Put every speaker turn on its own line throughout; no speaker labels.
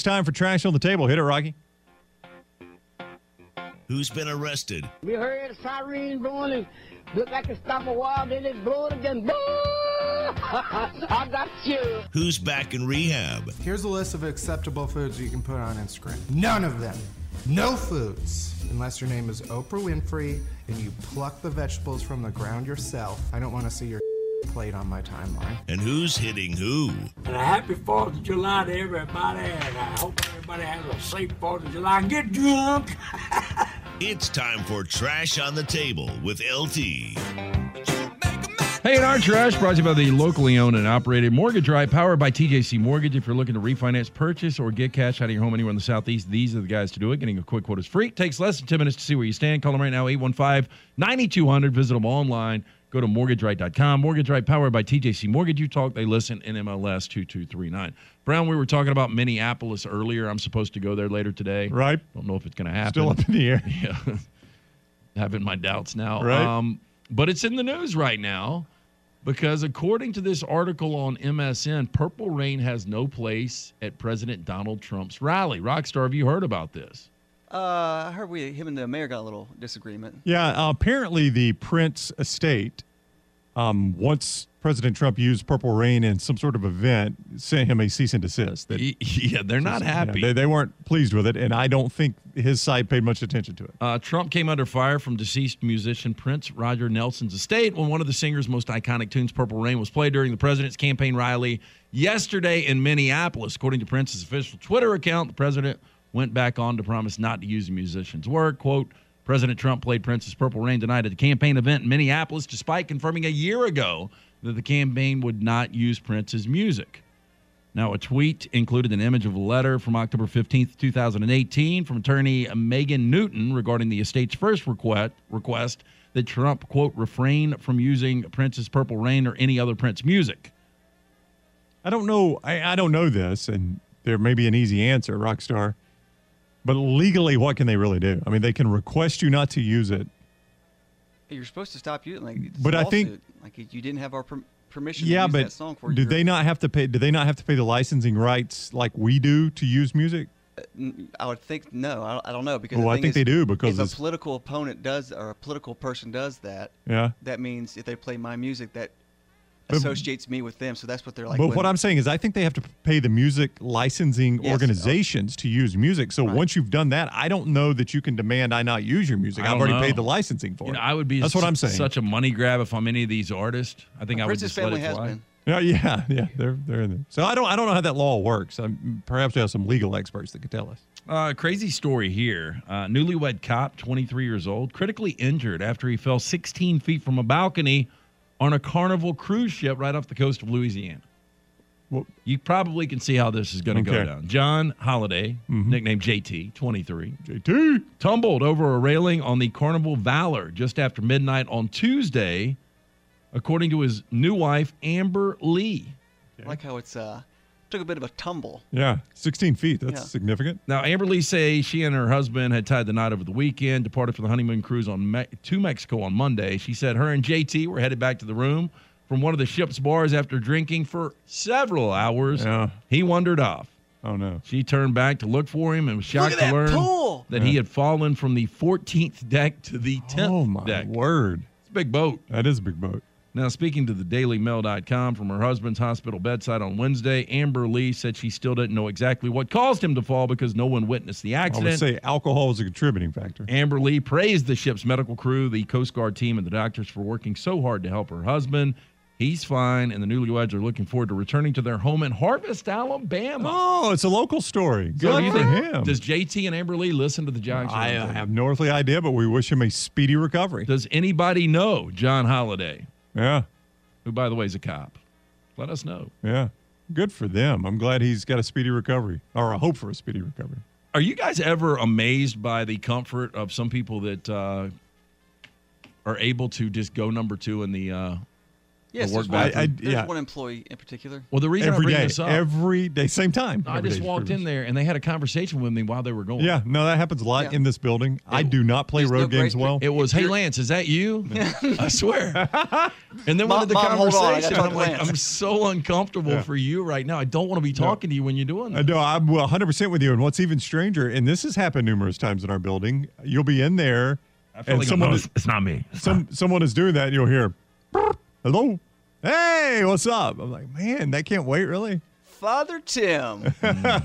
It's time for Trash on the Table. Hit it, Rocky.
Who's been arrested?
We heard a siren blowing and looked like it stopped a while, then it blew it again. Boo! I got you.
Who's back in rehab?
Here's a list of acceptable foods you can put on Instagram. None of them. No foods. Unless your name is Oprah Winfrey and you pluck the vegetables from the ground yourself. I don't want to see your plate on my timeline.
And who's hitting who?
And a happy 4th of July to everybody, and I hope everybody has a safe 4th of July. Get drunk!
It's time for Trash on the Table with LT.
Hey, and our trash brought to you by the locally owned and operated Mortgage Right, powered by TJC Mortgage. If you're looking to refinance, purchase, or get cash out of your home anywhere in the Southeast, these are the guys to do it. Getting a quick quote is free. It takes less than 10 minutes to see where you stand. Call them right now, 815-9200. Visit them online. Go to mortgageright.com. Mortgage Right, powered by TJC Mortgage. You talk, they listen. NMLS 2239. Brown, we were talking about Minneapolis earlier. I'm supposed to go there later today.
Right.
Don't know if it's going to happen.
Still up in the air.
Yeah. Having my doubts now.
Right.
But it's in the news right now because according to this article on MSN, Purple Rain has no place at President Donald Trump's rally. Rockstar, have you heard about this?
I heard him and the mayor got a little disagreement.
Yeah, apparently the Prince estate, once President Trump used Purple Rain in some sort of event, sent him a cease and desist.
Yeah, they're not happy.
Yeah, they weren't pleased with it, and I don't think his side paid much attention to it.
Trump came under fire from deceased musician Prince Roger Nelson's estate when one of the singer's most iconic tunes, Purple Rain, was played during the president's campaign rally yesterday in Minneapolis. According to Prince's official Twitter account, the president went back on to promise not to use the musician's work. Quote, President Trump played Prince's Purple Rain tonight at the campaign event in Minneapolis, despite confirming a year ago that the campaign would not use Prince's music. Now, a tweet included an image of a letter from October 15th, 2018 from attorney Megan Newton regarding the estate's first request that Trump, quote, refrain from using Prince's Purple Rain or any other Prince music.
I don't know. I don't know this, and there may be an easy answer, Rockstar. But legally, what can they really do? I mean, they can request you not to use it.
You're supposed to stop using like.
But I think
like you didn't have our permission.
Yeah,
to use
but
that song for
do they not have to pay? Do they not have to pay the licensing rights like we do to use music?
I would think no. I don't know because
well, I think they do because
if a political opponent does or a political person does that,
yeah,
that means if they play my music, that associates me with them. So that's what they're like.
But what I'm saying is, I think they have to pay the music licensing organizations to use music. So once you've done that, I don't know that you can demand I not use your music. I've already paid the licensing for it.
I would be.
That's what I'm saying.
Such a money grab if I'm any of these artists. I think I would just let it fly.
Yeah, they're in there. So I don't know how that law works. Perhaps we have some legal experts that could tell us.
Crazy story here. Newlywed cop, 23 years old, critically injured after he fell 16 feet from a balcony on a Carnival cruise ship right off the coast of Louisiana. Well, you probably can see how this is going to go down. John Holiday, nicknamed JT, 23.
JT!
Tumbled over a railing on the Carnival Valor just after midnight on Tuesday, according to his new wife, Amber Lee.
I like how it's took a bit of a tumble.
Yeah, 16 feet. That's significant.
Now, Amber Lee says she and her husband had tied the knot over the weekend, departed for the honeymoon cruise to Mexico on Monday. She said her and JT were headed back to the room from one of the ship's bars after drinking for several hours.
Yeah.
He wandered off.
Oh, no.
She turned back to look for him and was shocked to learn that he had fallen from the 14th deck to the 10th deck.
Oh, my word.
It's a big boat.
That is a big boat.
Now, speaking to the DailyMail.com from her husband's hospital bedside on Wednesday, Amber Lee said she still didn't know exactly what caused him to fall because no one witnessed the accident.
I would say alcohol was a contributing factor.
Amber Lee praised the ship's medical crew, the Coast Guard team, and the doctors for working so hard to help her husband. He's fine, and the newlyweds are looking forward to returning to their home in Harvest, Alabama.
Oh, it's a local story. Good for him.
Does JT and Amber Lee listen to the John Show?
I have no earthly idea, but we wish him a speedy recovery.
Does anybody know John Holiday?
Yeah.
Who, by the way, is a cop. Let us know.
Yeah. Good for them. I'm glad he's got a speedy recovery, or a hope for a speedy recovery.
Are you guys ever amazed by the comfort of some people that are able to just go number two in the
Yes,
the work
there's
bathroom?
there's one employee in particular.
Well, the reason I
Every
bring
day,
this up,
every day, same time.
I
Every
just
day is
walked
pretty
in
much-
there and they had a conversation with me while they were going.
Yeah, no, that happens a lot
Yeah.
in this building. I do not play
There's no
road games
great-
well.
It was, hey, Lance, is that you? I swear. And then when the
Mom, hold on, I gotta
conversation,
talk
I'm
to
like,
Lance.
I'm so uncomfortable
Yeah.
for you right now. I don't want to be talking to you when you're doing that.
No, I'm 100% with you. And what's even stranger, and this has happened numerous times in our building, you'll be in there, and someone is,
it's not me.
someone is doing that, and you'll hear, hello, hey, what's up? I'm like, man, that can't wait, really?
Father Tim.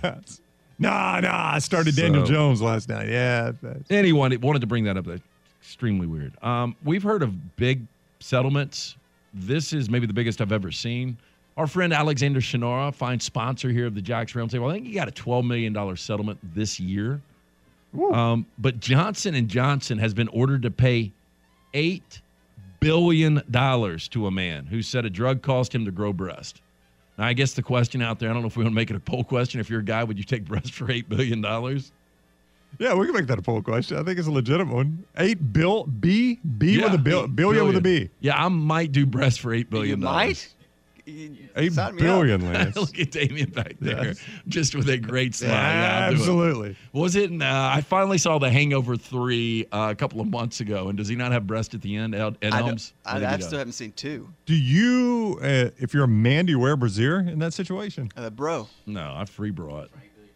Nah, I started Daniel
So-
Jones last night. Yeah.
Anyone wanted to bring that up. That's extremely weird. We've heard of big settlements. This is maybe the biggest I've ever seen. Our friend Alexander Shinara, fine sponsor here of the Jack's Roundtable, I think he got a $12 million settlement this year. But Johnson & Johnson has been ordered to pay $8 billion to a man who said a drug caused him to grow breast. Now, I guess the question out there, I don't know if we want to make it a poll question. If you're a guy, would you take breast for $8 billion?
Yeah, we can make that a poll question. I think it's a legitimate one. B
Yeah,
with a billion with a B.
Yeah, I might do breast for $8 billion.
You might?
$8
Sign me
billion,
up.
Lance.
Look at Damien back there,
Yes.
just with a great smile. Yeah, I'll do it.
Absolutely.
Was it? I finally saw The Hangover 3 a couple of months ago, and does he not have breast at the end? Ed Helms?
I still haven't seen 2.
Do you, if you're a man, do you wear a brassiere in that situation?
Bro.
No, I free brought.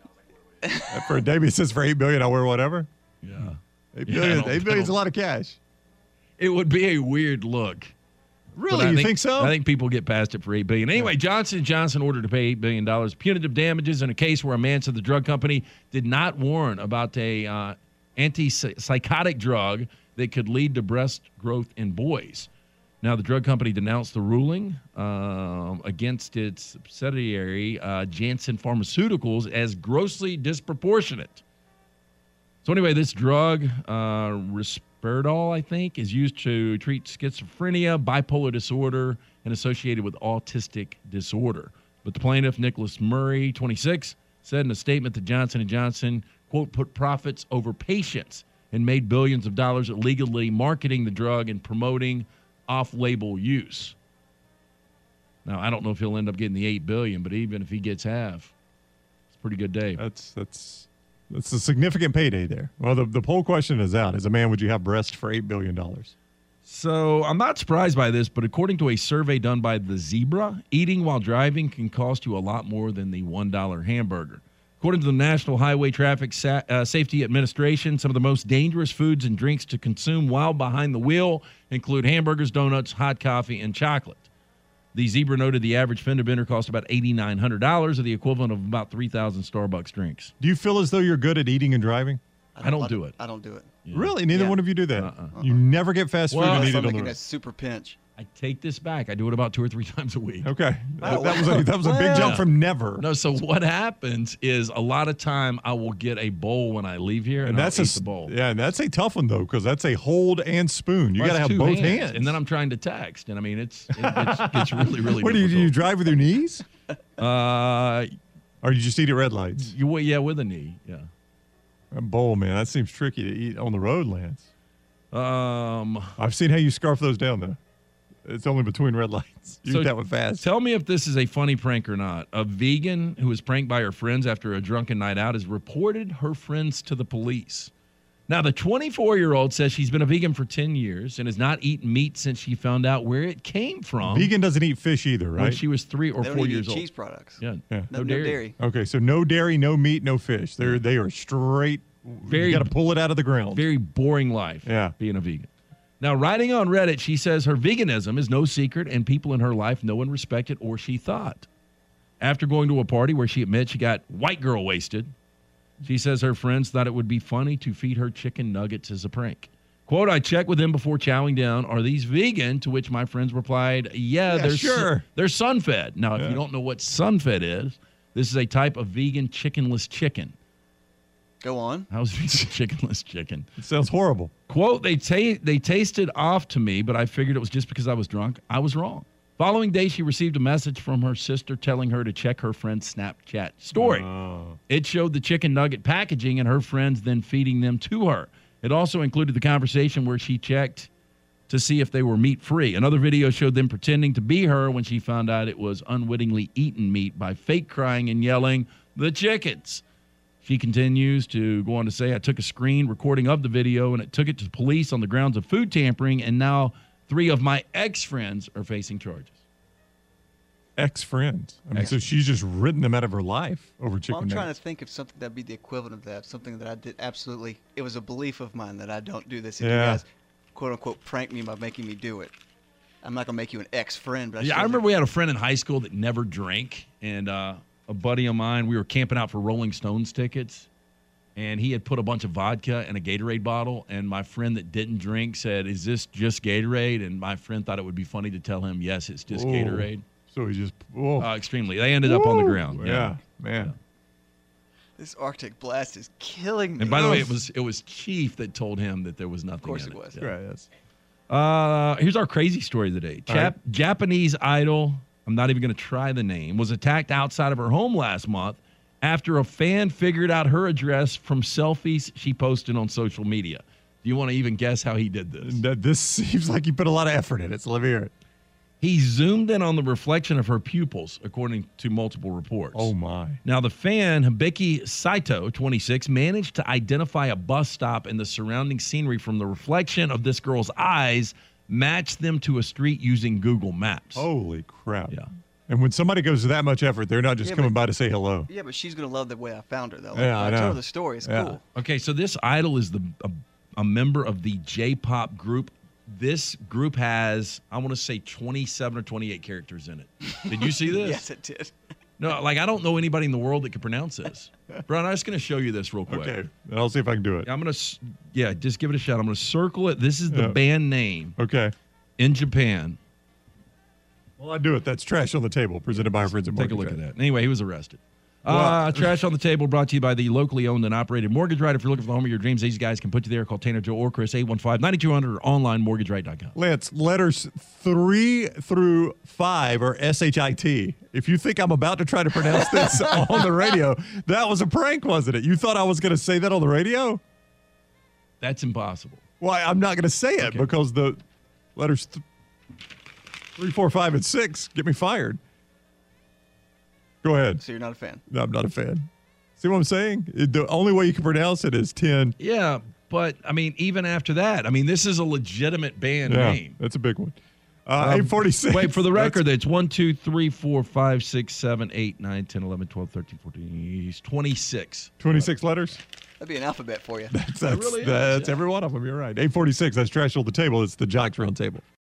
For Damien says for $8 billion, I wear whatever.
Yeah.
$8
Yeah,
billion,
I don't-
$8 billion's a lot of cash.
It would be a weird look.
Really?
But
You think so?
I think people get past it for $8 billion. Anyway, Johnson & Johnson ordered to pay $8 billion punitive damages in a case where a man said the drug company did not warn about a antipsychotic drug that could lead to breast growth in boys. Now, the drug company denounced the ruling against its subsidiary, Janssen Pharmaceuticals, as grossly disproportionate. So anyway, this drug, Risperidol, I think, is used to treat schizophrenia, bipolar disorder, and associated with autistic disorder. But the plaintiff, Nicholas Murray, 26, said in a statement that Johnson & Johnson, quote, put profits over patients and made billions of dollars illegally marketing the drug and promoting off-label use. Now, I don't know if he'll end up getting the $8 billion, but even if he gets half, it's a pretty good day.
That's a significant payday there. Well, the poll question is out. As a man, would you have breast for $8 billion?
So I'm not surprised by this, but according to a survey done by The Zebra, eating while driving can cost you a lot more than the $1 hamburger. According to the National Highway Traffic Safety Administration, some of the most dangerous foods and drinks to consume while behind the wheel include hamburgers, donuts, hot coffee, and chocolate. The Zebra noted the average fender bender cost about $8,900, or the equivalent of about 3,000 Starbucks drinks.
Do you feel as though you're good at eating and driving?
I don't do it.
I don't do it.
Really? Neither
Yeah.
one of you do that? You never get fast food
Well,
and eat
Unless
it
I'm
on the
making
road?
that super pinch.
I take this back. I do it about 2 or 3 times a week.
Okay. That was a big jump from never.
No, so what happens is a lot of time I will get a bowl when I leave here, and
that's
I'll eat the bowl.
Yeah, and that's a tough one, though, because that's a hold and spoon. You
Well,
got to
that's
have
2
both hands.
And then I'm trying to text, and I mean, it gets really, really
What do
difficult.
you drive with your knees?
Uh,
Or you just eat at red lights?
yeah, with a knee, yeah.
A bowl, man. That seems tricky to eat on the road, Lance.
Um,
I've seen how you scarf those down, though. It's only between red lights. You
So
eat that one fast.
Tell me if this is a funny prank or not. A vegan who was pranked by her friends after a drunken night out has reported her friends to the police. Now, the 24-year-old says she's been a vegan for 10 years and has not eaten meat since she found out where it came from.
Vegan doesn't eat fish either,
when
right?
she was 3 or
They don't
4
even
years
eat
old.
cheese products.
Yeah,
Yeah.
no dairy.
Okay, so no dairy, no meat, no fish. They are straight.
Very-
you got to pull it out of the ground.
Very boring life.
Yeah.
Being a vegan. Now, writing on Reddit, she says her veganism is no secret and people in her life know and respect it, or she thought. After going to a party where she admits she got white girl wasted, she says her friends thought it would be funny to feed her chicken nuggets as a prank. Quote, I checked with them before chowing down. Are these vegan? To which my friends replied, yeah, they're
sure.
They're sun-fed. Now, if you don't know what sun-fed is, this is a type of vegan chickenless chicken.
Go on.
How's vegan chickenless chicken?
It sounds horrible.
Quote, they tasted off to me, but I figured it was just because I was drunk. I was wrong. Following day, she received a message from her sister telling her to check her friend's Snapchat story. It showed the chicken nugget packaging and her friends then feeding them to her. It also included the conversation where she checked to see if they were meat-free. Another video showed them pretending to be her when she found out it was unwittingly eaten meat by fake crying and yelling, "The chickens!" She continues to go on to say, "I took a screen recording of the video and it took it to the police on the grounds of food tampering, and now 3 of my ex-friends are facing charges."
Ex-friends. I mean, so she's just written them out of her life over chicken
Well, I'm trying
nuggets.
to think of something that'd be the equivalent of that. Something that I did absolutely. It was a belief of mine that I don't do this. If
Yeah.
you guys, quote unquote, prank me by making me do it. I'm not gonna make you an ex-friend, but
Yeah, I remember we had a friend in high school that never drank, and a buddy of mine, we were camping out for Rolling Stones tickets, and he had put a bunch of vodka in a Gatorade bottle, and my friend that didn't drink said, "Is this just Gatorade?" And my friend thought it would be funny to tell him, "Yes, it's just
Whoa.
Gatorade."
So he just, whoa.
Extremely. They ended up on the ground.
Yeah, man.
This Arctic blast is killing me.
And by the way, it was Chief that told him that there was nothing.
Of course
in
it was.
Yeah.
Right, yes.
Here's our crazy story of the day.
All right.
Japanese idol, I'm not even going to try the name, was attacked outside of her home last month after a fan figured out her address from selfies she posted on social media. Do you want to even guess how he did this?
This seems like you put a lot of effort in it, so let me hear it.
He zoomed in on the reflection of her pupils, according to multiple reports.
Oh, my.
Now, the fan, Hibiki Saito, 26, managed to identify a bus stop and the surrounding scenery from the reflection of this girl's eyes, matched them to a street using Google Maps.
Holy crap.
Yeah.
And when somebody goes to that much effort, they're not just
Yeah,
coming
but-
by to say hello.
Yeah, but she's gonna love the way I found her, though.
Yeah, I
I
know.
told her the story. It's
Yeah.
cool.
Okay, so this idol is a member of the J-pop group. This group has, I want to say, 27 or 28 characters in it. Did you see this?
Yes, it did.
No, like I don't know anybody in the world that could pronounce this. Brian, I'm just going to show you this real quick.
Okay. And I'll see if I can do it.
I'm going to, just give it a shot. I'm going to circle it. This is the band name
Okay.
in Japan.
Well, I do it. That's Trash on the Table, presented by our friends at
Take a
Mortgage
look at
Right.
that. Anyway, he was arrested.
Well-
Trash on the Table brought to you by the locally owned and operated Mortgage Right. If you're looking for the home of your dreams, these guys can put you there. Call Tanner, Joe, or Chris, 815-9200 or online mortgageright.com.
Lance, letters 3 through 5 are SHIT. If you think I'm about to try to pronounce this on the radio, that was a prank, wasn't it? You thought I was going to say that on the radio?
That's impossible.
Why, I'm not going to say it because the letters 3, 4, 5, and 6 get me fired. Go ahead.
So you're not a fan.
No, I'm not a fan. See what I'm saying? The only way you can pronounce it is 10.
Yeah, but, I mean, even after that, I mean, this is a legitimate band name.
That's a big one. 846.
Wait, for the record, it's 1, 2, 3, 4, 5, 6, 7, 8, 9, 10, 11, 12, 13, 14, he's 26.
26 letters?
That'd be an alphabet for you.
That's
really is,
that's
yeah.
every one of them. You're right. 846. That's Trash on the Table. It's the Jocks Round Table.